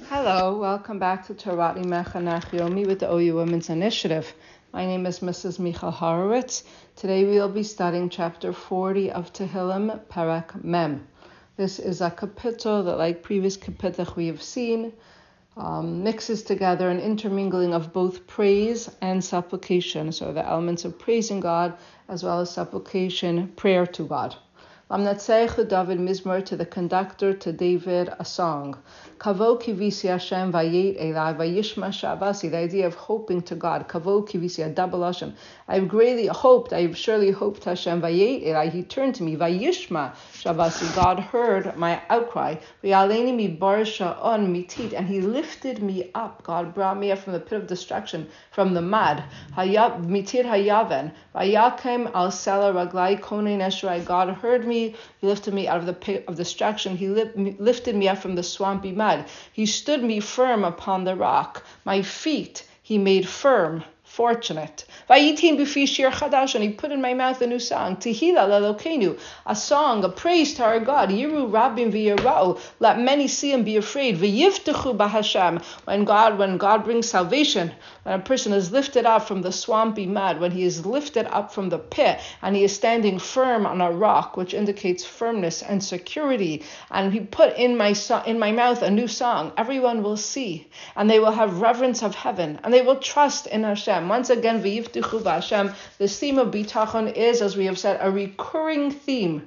Hello, welcome back to Torah Mechanech Yomi with the OU Women's Initiative. My name is Mrs. Michal Horowitz. Today we will be studying chapter 40 of Tehillim, Perek Mem. This is a kapitel that, like previous kapitach we have seen, mixes together an intermingling of both praise and supplication. So the elements of praising God as well as supplication, prayer to God. Lamnatzechu David Mizmor, to the conductor, to David, a song. Kavo kivisi Hashem vayet elai vayishma shavasi, the idea of hoping to God. Kavo kivisi, a double Hashem. I've surely hoped Hashem vayet elai, he turned to me, vayishma shavasi, God heard my outcry. V'yaleini mi barsha on mitit, and he lifted me up. God brought me up from the pit of destruction, from the mud. Mitit hayaven, vayakem al sela raglai konei neshrai, God heard me. He lifted me out of the pit of destruction. He lifted me up from the swampy mud. He stood me firm upon the rock. My feet he made firm, fortunate. Vayitin b'fi shir chadash, and he put in my mouth a new song. Tehila leLokeinu, a song, a praise to our God. Yiru rabim v'yirau, let many see and be afraid. V'yivtechu b'Hashem, when God brings salvation, when a person is lifted up from the swampy mud, when he is lifted up from the pit, and he is standing firm on a rock, which indicates firmness and security, and he put in my mouth a new song, everyone will see, and they will have reverence of heaven, and they will trust in Hashem. Once again, v'yivtechu b'Hashem, this theme of bitachon is, as we have said, a recurring theme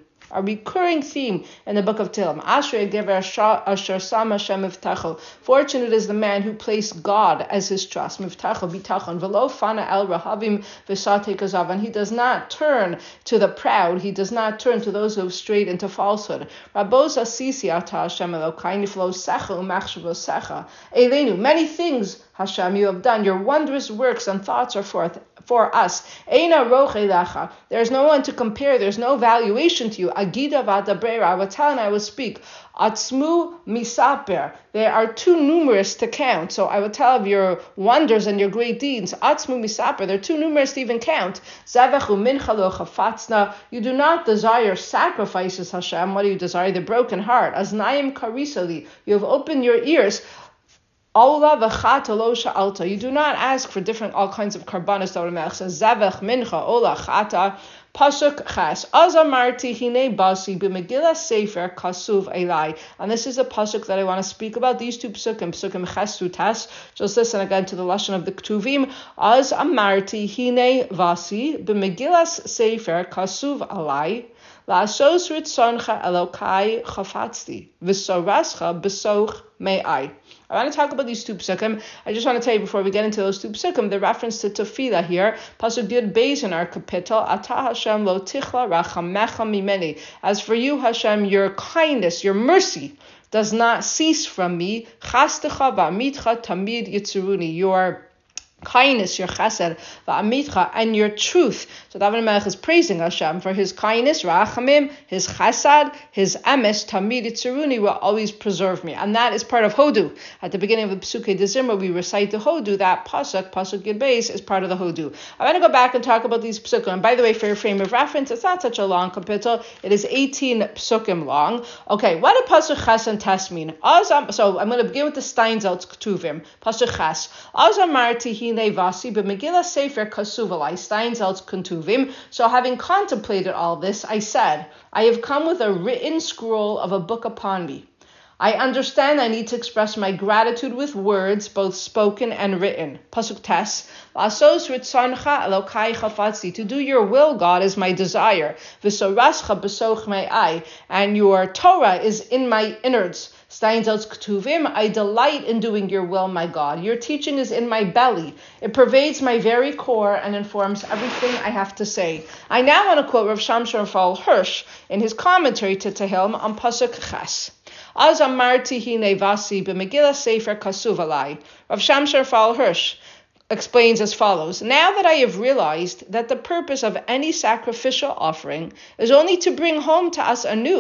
in the book of Tehillim. Ashrei gever asher sam Hashem mivtacho. Fortunate is the man who placed God as his trust. Mivtacho bitachon v'lo fana el rahavim v'satei kazav. And he does not turn to the proud. He does not turn to those who have strayed into falsehood. Rabos asisi ata Hashem Elokai niflo secha u'machshavo secha. Eleinu, many things Hashem you have done. Your wondrous works and thoughts are for us. Eina roch elecha. There is no one to compare. There is no valuation to you. Agida v'adabrera. I will tell and I will speak. Atzmu misaper. They are too numerous to count. So I will tell of your wonders and your great deeds. Atzmu misaper. They're too numerous to even count. Zavechu mincha lo chafatzna. You do not desire sacrifices, Hashem. What do you desire? The broken heart. Aznayim karisali. You have opened your ears. Aula v'chata lo sha'alta. You do not ask for all kinds of karbanos. The Melech says, Zavech mincha ola chata. Pasuk ches. Az amarti hine basi b'megillah sefer kasuv elai. And this is a pasuk that I want to speak about. These two pasukim ches through tes. Just listen again to the lashon of the Ketuvim. Az amarti hine vasi b'megillah sefer kasuv elai. La'asos ritzoncha Elokai chafatzti v'sorascha b'soch me'ai. I want to talk about these two psukim. I just want to tell you before we get into those two psukim, the reference to tefillah here, pasuk Yud Beis in our kapitel, Ata Hashem lo tichla rachamecha mimeni. As for you, Hashem, your kindness, your mercy does not cease from me. Chastecha va'amitcha tamid yitzuruni. Your kindness, your chesed, va'amitcha, and your truth. So David Melech is praising Hashem for his kindness, rachamim, his chesed, his emes, tamid itzuruni, will always preserve me. And that is part of Hodu. At the beginning of the Pesukei de Zimra, we recite the Hodu. That pasuk Yud Beis, is part of the Hodu. I want to go back and talk about these psukim. And by the way, for your frame of reference, it's not such a long kapitel. It is 18 psukim long. Okay, what do pasuk ches and tes mean? So I'm going to begin with the Steinsaltz Ketuvim. Pasuk ches. Az amarti Vasi b'Megillah Sefer Kasuvalai Steinsaltz Ketuvim. So having contemplated all this, I said, I have come with a written scroll of a book upon me. I understand I need to express my gratitude with words, both spoken and written. Pasuk tes. La'asos ritzoncha Elokai chafatzti. To do your will, God, is my desire. V'sorascha b'soch me'ai. And your Torah is in my innards. Steinsaltz Ketuvim, I delight in doing your will, my God. Your teaching is in my belly. It pervades my very core and informs everything I have to say. I now want to quote Rav Shamshon Raphael Hirsch in his commentary to Tehillim on Pasuk Ches. Az amarti hine vasi b'Megillah sefer kasuv alai. Rav Shamshon Raphael Hirsch explains as follows. Now that I have realized that the purpose of any sacrificial offering is only to bring home to us anew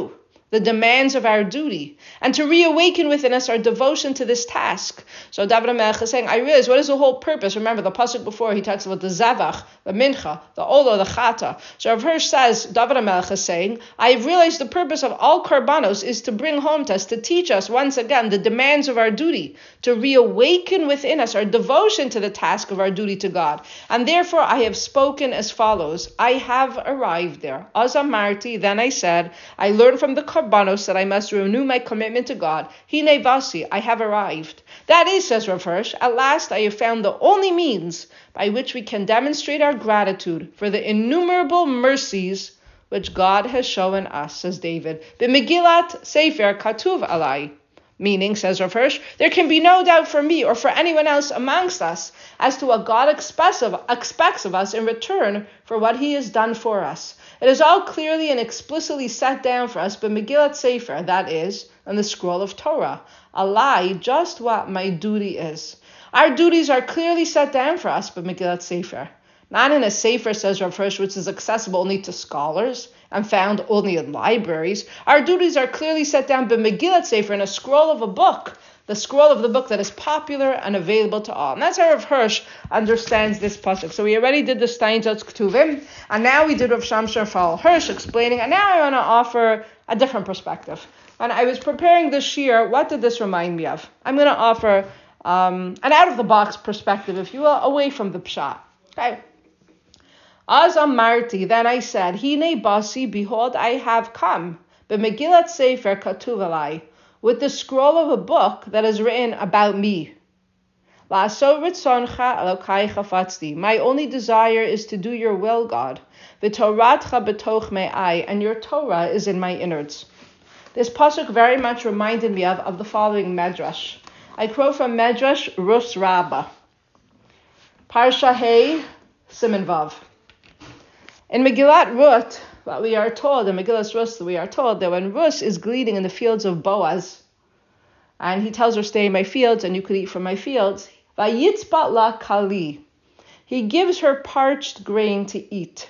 the demands of our duty, and to reawaken within us our devotion to this task. So David HaMelech is saying, I realize what is the whole purpose. Remember the pasuk before, he talks about the zavach, the mincha, the olo, the chata. So Rav Hirsch says, David HaMelech is saying, I have realized the purpose of all karbanos is to bring home to us, to teach us once again the demands of our duty, to reawaken within us our devotion to the task of our duty to God. And therefore I have spoken as follows, I have arrived there. Az amarti, then I said, I learned from the karbanos that I must renew my commitment to God. Hine vasi, I have arrived. That is, says Rav Hirsch, at last I have found the only means by which we can demonstrate our gratitude for the innumerable mercies which God has shown us, says David. B'Megillat Sefer Katuv Alai. Meaning, says Rav Hirsch, there can be no doubt for me or for anyone else amongst us as to what God expects of us in return for what he has done for us. It is all clearly and explicitly set down for us by Megillat Sefer, that is, on the scroll of Torah. Alai, just what my duty is. Our duties are clearly set down for us by Megillat Sefer. Not in a sefer, says Rav Hirsch, which is accessible only to scholars and found only in libraries. Our duties are clearly set down by Megillat Sefer in a scroll of a book, the scroll of the book that is popular and available to all. And that's how Rav Hirsch understands this pasuk. So we already did the Steinsaltz Ketuvim, and now we did Rav Shamshon Raphael Hirsch explaining, and now I want to offer a different perspective. When I was preparing this year, what did this remind me of? I'm going to offer an out-of-the-box perspective, if you will, away from the pshat. Okay. Az amarti, then I said, Hine basi, behold, I have come, b'Megillat Sefer Katuv Alai, with the scroll of a book that is written about me. La'asot ritzoncha Elokai chafatzti. My only desire is to do your will, God. V'toratcha b'toch me'ai, and your Torah is in my innards. This pasuk very much reminded me of the following medrash. I quote from Medrash Rus Rabbah, Parsha Hey, Siman Vav. In Megillat Rut, what we are told, in Megillat Rus, we are told that when Rus is gleaning in the fields of Boaz, and he tells her, stay in my fields, and you could eat from my fields, Vayitzbat la kali, he gives her parched grain to eat.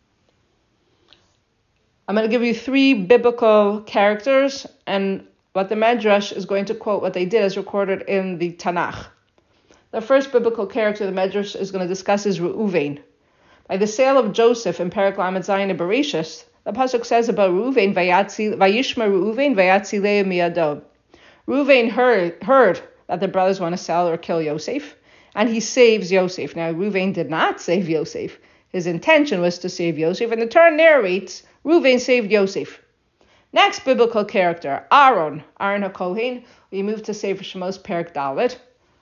I'm going to give you three biblical characters, and what the Medrash is going to quote what they did as recorded in the Tanakh. The first biblical character the Medrash is going to discuss is Reuven. By the sale of Joseph in Perek Lamed Zayin in Bereshis, the pasuk says about Reuven, Vayishma Reuven Vayatzi Leah miyado. Reuven heard that the brothers want to sell or kill Yosef, and he saves Yosef. Now, Reuven did not save Yosef. His intention was to save Yosef, and the Torah narrates Reuven saved Yosef. Next biblical character, Aaron HaKohen. We move to Sefer Shemos Perek Dalet.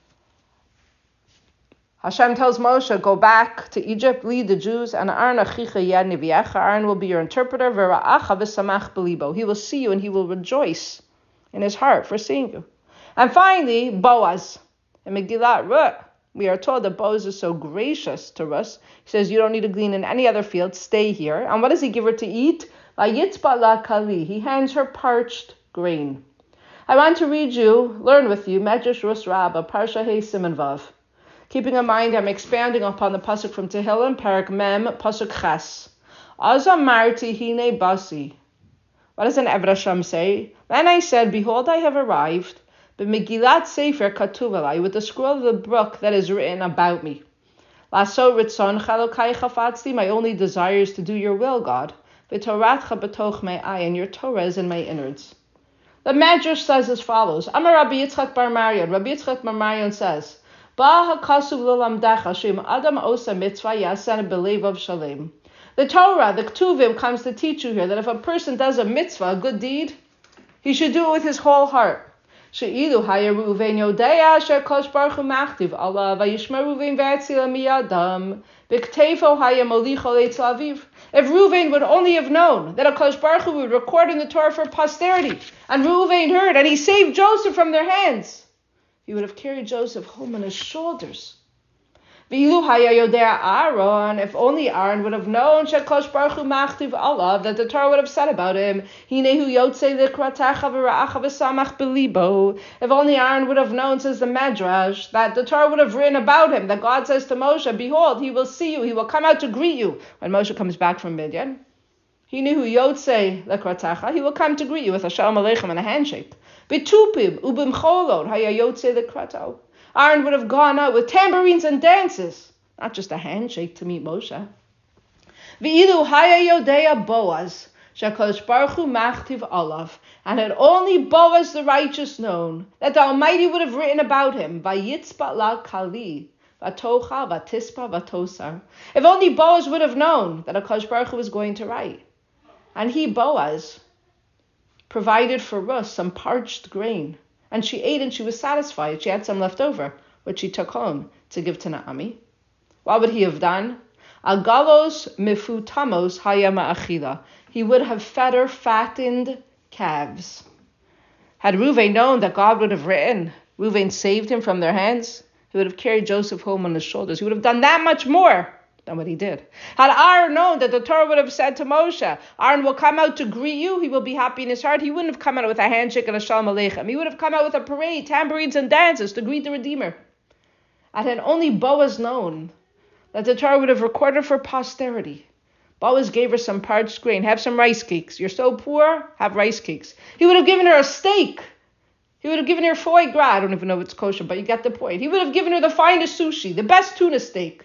Hashem tells Moshe, go back to Egypt, lead the Jews, and Aaron achicha yad nevi'echa. Aaron will be your interpreter. V'ra'acha v'samach b'libo. He will see you and he will rejoice in his heart for seeing you. And finally, Boaz. In Megillat Rut, we are told that Boaz is so gracious to us. He says, you don't need to glean in any other field. Stay here. And what does he give her to eat? Vayitzbat la kali. He hands her parched grain. I want to learn with you, Medrash Rus Rabbah, Parsha Hey Siman Vav. Keeping in mind, I'm expounding upon the pasuk from Tehillim, Perek Mem, pasuk Ches. Az amarti hine basi. What does an Eved Hashem say? Then I said, behold, I have arrived, b'Megillat Sefer Katuv Alai, with the scroll of the book that is written about me. La'asot ritzoncha Elokai chafatzti. My only desire is to do your will, God. V'toratcha b'toch me'ai, and your Torah is in my innards. The Medrash says as follows. Amar Rabbi Yitzchak Bar Marion. Rabbi Yitzchak Bar Marion says, the Torah, the Ketuvim, comes to teach you here that if a person does a mitzvah, a good deed, he should do it with his whole heart. If Reuven would only have known that HaKadosh Baruch Hu would record in the Torah for posterity, and Reuven heard, and he saved Joseph from their hands, he would have carried Joseph home on his shoulders. If only Aaron would have known that the Torah would have said about him, if only Aaron would have known, says the Medrash, that the Torah would have written about him, that God says to Moshe, behold, he will see you, he will come out to greet you when Moshe comes back from Midian. He knew Yotze lekratacha. He will come to greet you with a shalom aleichem and a handshake. Betupim ubimcholod haya Yotze lekrato. Aaron would have gone out with tambourines and dances, not just a handshake to meet Moshe. V'ilu haya yodea Boaz shekadosh baruch hu machtiv olav, and had only Boaz the righteous known that the Almighty would have written about him. Vayitzba la kali. Vatocha, vatispa, vatosar. If only Boaz would have known that HaKadosh Baruch Hu was going to write. And he, Boaz, provided for Ruth some parched grain. And she ate and she was satisfied. She had some left over, which she took home to give to Naomi. What would he have done? Agalos mifutamos hayama achila. He would have fed her fattened calves. Had Reuven known that God would have written, Reuven saved him from their hands, he would have carried Joseph home on his shoulders. He would have done that much more than what he did. Had Aaron known that the Torah would have said to Moshe, Aaron will come out to greet you, he will be happy in his heart, he wouldn't have come out with a handshake and a shalom aleichem. He would have come out with a parade, tambourines and dances to greet the Redeemer. And had only Boaz known that the Torah would have recorded for posterity. Boaz gave her some parched grain. Have some rice cakes. You're so poor, have rice cakes. He would have given her a steak. He would have given her foie gras. I don't even know if it's kosher, but you get the point. He would have given her the finest sushi, the best tuna steak.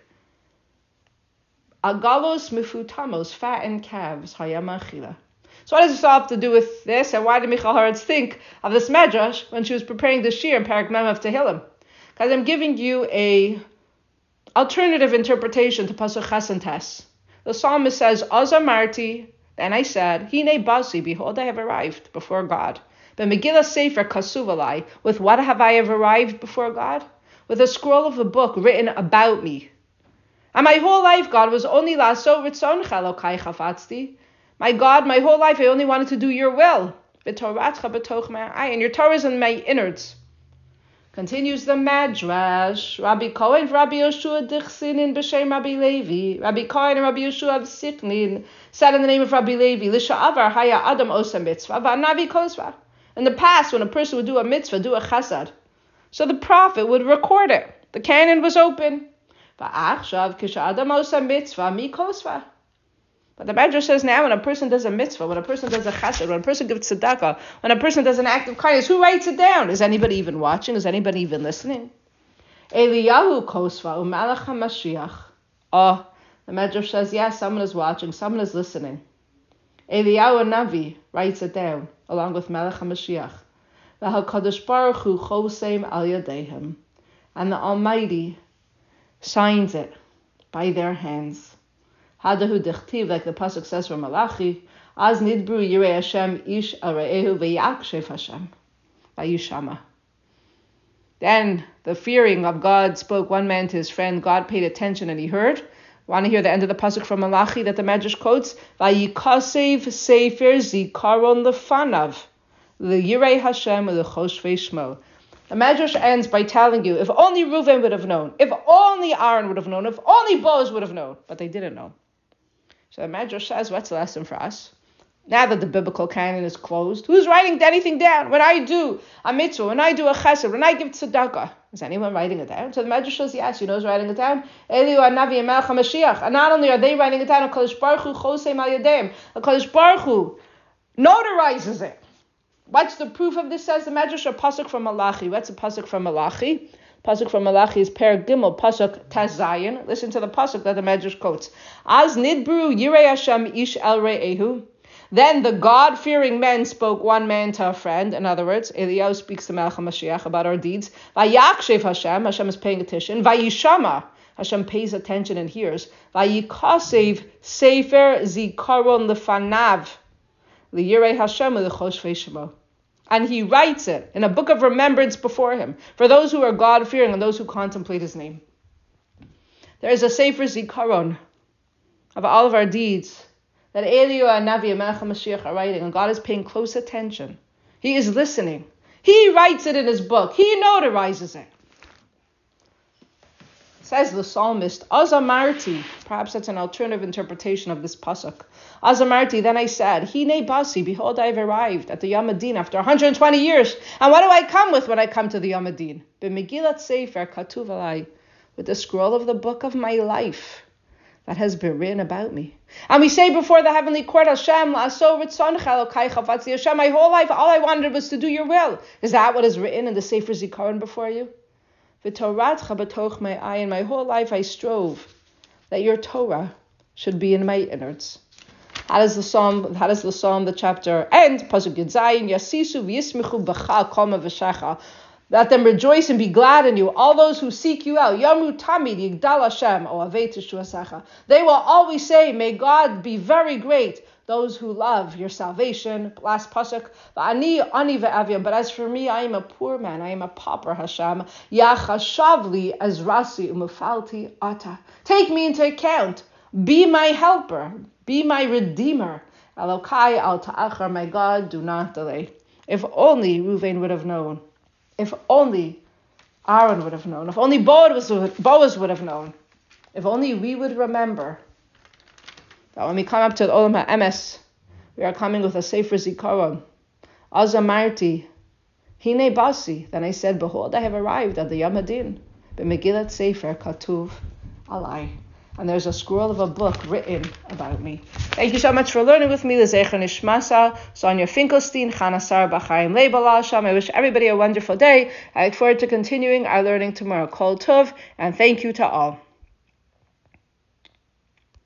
Agalos mifutamos, fattened calves, hayama achila. So what does this all have to do with this? And why did Michal Haaretz think of this medrash when she was preparing the shir in Parak Mem of Tehillim? Because I'm giving you a alternative interpretation to Pasuk Ches and Tes. The psalmist says, Azamarti, then I said, Hine basi, behold, I have arrived before God. But Megillah Sefer Kasuvalai, with what have I have arrived before God? With a scroll of a book written about me. And my whole life, God, was only laso ritzoncha Elokai chafatzti. My God, my whole life, I only wanted to do your will. V'toratcha b'toch ma'ai, and your Torah is in my innards. Continues the Madrash. Rabbi Cohen, Rabbi Yoshua Dichsinin b'shem Rabbi Levi. Rabbi Cohen and Rabbi Yoshua of Sichnin said in the name of Rabbi Levi, L'sha'avar haya adam osa mitzvah, va'anavi kosva. In the past, when a person would do a mitzvah, do a chesed, so the prophet would record it. The canon was open. Va'achshav kish'adam osa mitzvah mi kosva. But the Madrash says now, when a person does a mitzvah, when a person does a chesed, when a person gives tzedakah, when a person does an act of kindness, who writes it down? Is anybody even watching? Is anybody even listening? Eliyahu kosva u'malach HaMashiach. Oh, the Madrash says, yes, someone is watching, someone is listening. Eliyahu Navi writes it down, along with Melech HaMashiach. V'HaKadosh Baruch Hu choseim al yadehem. And the Almighty signs it by their hands. Hadahu dichtiv, like the pasuk says from Malachi, Az nidbru yirei Hashem ish al re'ehu v'yakshev Hashem v'yishama. Then the fearing of God spoke one man to his friend. God paid attention and he heard. Want to hear the end of the pasuk from Malachi that the Medrash quotes? V'yikasev sefer zikaron lefanav l'yirei Hashem u'lechoshvei shmo. The Medrash ends by telling you, if only Reuven would have known, if only Aaron would have known, if only Boaz would have known, but they didn't know. So the Medrash says, what's the lesson for us? Now that the biblical canon is closed, who's writing anything down? When I do a mitzvah, when I do a chesed, when I give tzedakah, is anyone writing it down? So the Medrash says, yes, you know who's writing it down? Eliyahu Navi and Melech HaMashiach. And not only are they writing it down, HaKadosh Baruch Hu choseim al yadeim. HaKadosh Baruch Hu notarizes it. What's the proof of this, says the Medrash? A pasuk from Malachi. What's a pasuk from Malachi? Pasuk from Malachi is Perek Gimel, pasuk Tes Zayin. Listen to the pasuk that the Medrash quotes. Az nidbru yirei Hashem ish el re'ehu. Then the God-fearing men spoke one man to a friend. In other words, Eliyahu speaks to Melech HaMashiach about our deeds. Vayakshev Hashem, Hashem is paying attention. Vayishama, Hashem pays attention and hears. Vayikasev sefer zikaron lefanav liyirei Hashem u'lechoshvei shemo. And he writes it in a book of remembrance before him, for those who are God-fearing and those who contemplate his name. There is a Sefer Zikaron of all of our deeds that Eliyahu Navi and Melech HaMashiach are writing, and God is paying close attention. He is listening. He writes it in his book. He notarizes it. Says the psalmist, Azamarti, perhaps that's an alternative interpretation of this pasuk. Azamarti, then I said, Hine basi, behold, I have arrived at the Yom Adin after 120 years. And what do I come with when I come to the Yom Adin? B'megillat sefer katuv alai, with the scroll of the book of my life. that has been written about me. And we say before the heavenly court, Hashem, my whole life, all I wanted was to do your will. Is that what is written in the Sefer Zikaron before you? And my whole life I strove that your Torah should be in my innards. How does the psalm, the chapter end? Pasuk Yud Zayin, Yasisu v'yismichu b'cha koma v'shecha. Let them rejoice and be glad in you. All those who seek you out. Yamru tamid yigdal Hashem oavei teshuasecha. They will always say, may God be very great. Those who love your salvation. Last pasuk. Ani ve'aviam. But as for me, I am a poor man. I am a pauper, Hashem. Yachashavli as rasi umufalti ata. Take me into account. Be my helper. Be my redeemer. Elokai al ta'achar. My God, do not delay. If only Reuven would have known. If only Aaron would have known. If only Boaz would have known. If only we would remember that when we come up to the Olam HaEmes, we are coming with a Sefer Zikaron. Az amarti, hine basi. Then I said, behold, I have arrived at the Yom Hadin. B'Megillat Sefer Katuv Alai. And there's a scroll of a book written about me. Thank you so much for learning with me. L'zecher nishmasa, Sonia Finkelstein, Chana Sar B'chaim Leibal Hashem. I wish everybody a wonderful day. I look forward to continuing our learning tomorrow. Kol Tov, and thank you to all.